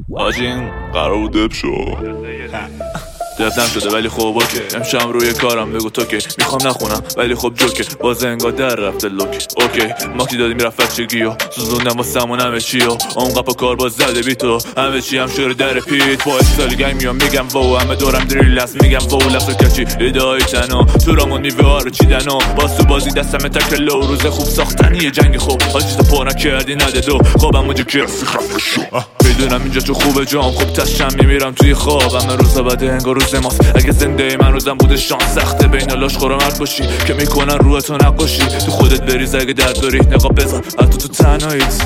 آجی این قرار بود دب شو دفنم شده ولی خب اوکی امشب روی کارم بگو تو که میخوام نخونم ولی خب جوکه باز انگار در رفته لوک اوکی ماکی دادی میرفت بچگی و سوزوندم با سمون همه چی و اون قپا کار باز زده بی تو همه چی هم شور در پیت با استالی گنگ میام میگم واو همه دورم دریل هست میگم واو لفظ کچی ادعای تنها تو رامون میوه ها رو چیدن و باز تو بازی دستم تکل و روز خوب ساختنی جنگ خوب حاجی تو پا نکردی نده دو خوابم موجی که میدونم اینجا تو خوبه جام خوب تشم میمیرم توی خوابم روزا بده انگار روز ماست اگه زنده من روزم بوده شان سخته بین لاش خورا مرد باشی که میکنن روح تو نقاشی تو خودت بریز اگه درد داری نقاب بزن حتی تو تنهاییت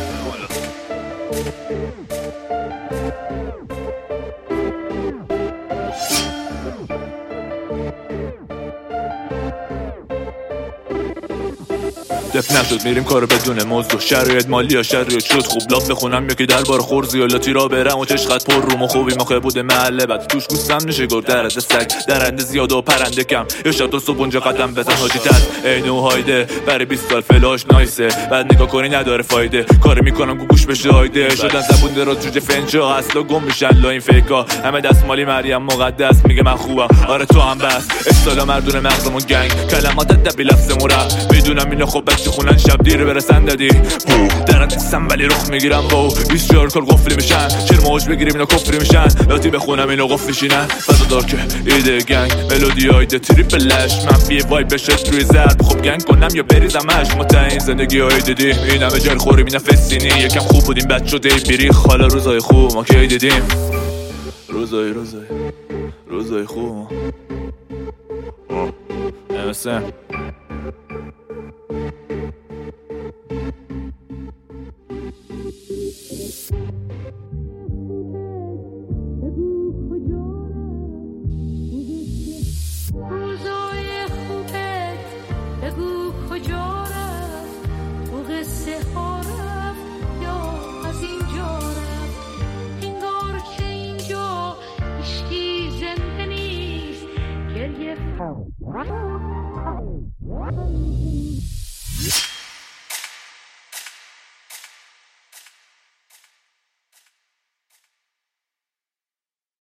دف نشد میریم کارو بدون موضوع شرایط مالی یا شرایط شد خوب لاف بخونم یا که دربار خورزی یا را برم و چشقت پر روم و خوبی مخه بوده محله بعد توش گوستم نشه گر درد سگ درنده زیاد و پرنده کم یا شب تو صبح اونجا قدم بزن حاجی تد اینو هایده برای 20 سال فلاش نایسه بعد نگاه کنی نداره فایده کاری میکنم گوش بشه هایده شدن زبون دراز جوجه فنجا اصلا گم میشن لا این فیکا همه دستمالی مریم مقدس میگه من خوبم آره تو هم بس اصلا مردون مغزمون گنگ کلمات دبی لفظمون رفت میدونم اینو خب بچه خونن شب دیر برسن دادی درن نیستم ولی رخ میگیرم واو 24 کار قفلی میشن چرا موج بگیریم اینا کفری میشن لاتی بخونم اینو قفل میشینن فضا دار که ایده گنگ ملودی هایده تریپلش من بی وای بشه روی ضرب خب گنگ کنم یا بریزمش متعین زندگی های دیدیم این همه جای خوریم این فسینی یکم خوب بودیم بد شده بیریخ حالا روزای خوب ما که دیدیم روزای خوب نمیسن Oh.